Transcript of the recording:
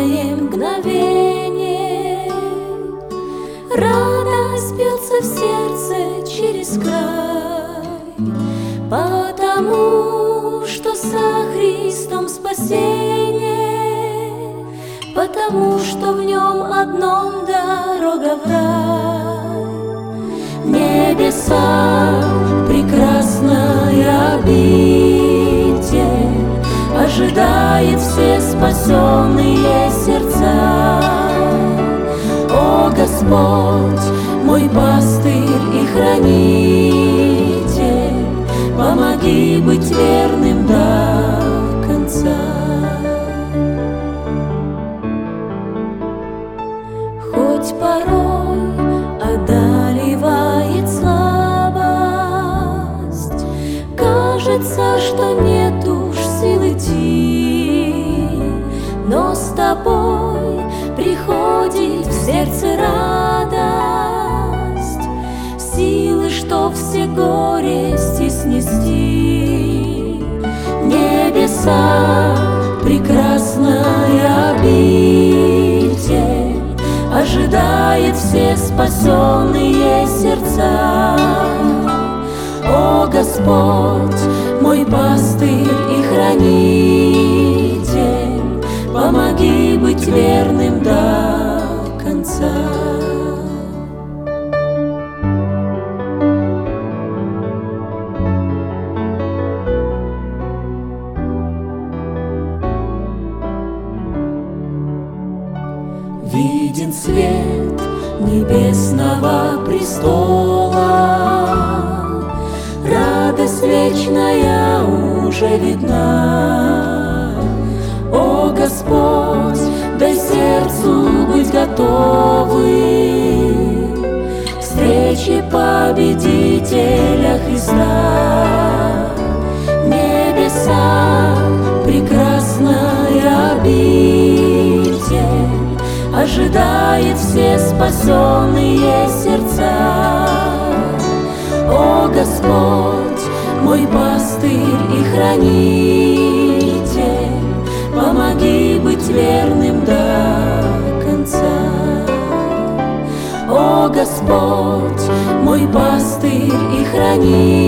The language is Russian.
последнее мгновение. Радость бьется в сердце через край, потому что со Христом спасение, потому что в нем одном дорога в рай. В небесах прекрасная обитель ожидает все спасенные сердца. О Господь, мой пастырь и хранитель, помоги быть верным до конца. Хоть порой одолевает слабость, кажется, что нет уж сил идти, но с тобой приходит в сердце радость, силы, что все горести снести. В небесах прекрасная обитель ожидает все спасенные сердца. О Господь, мой пастырь и хранитель, помоги быть верным до конца. Виден свет небесного престола, радость вечная уже видна. О Господь, дай сердцу быть готовым к встрече победителя Христа. В небесах прекрасная обитель ожидает все спасенные сердца. О Господь, мой пастырь и хранитель, помоги быть верным до конца. О Господь, мой пастырь и хранитель,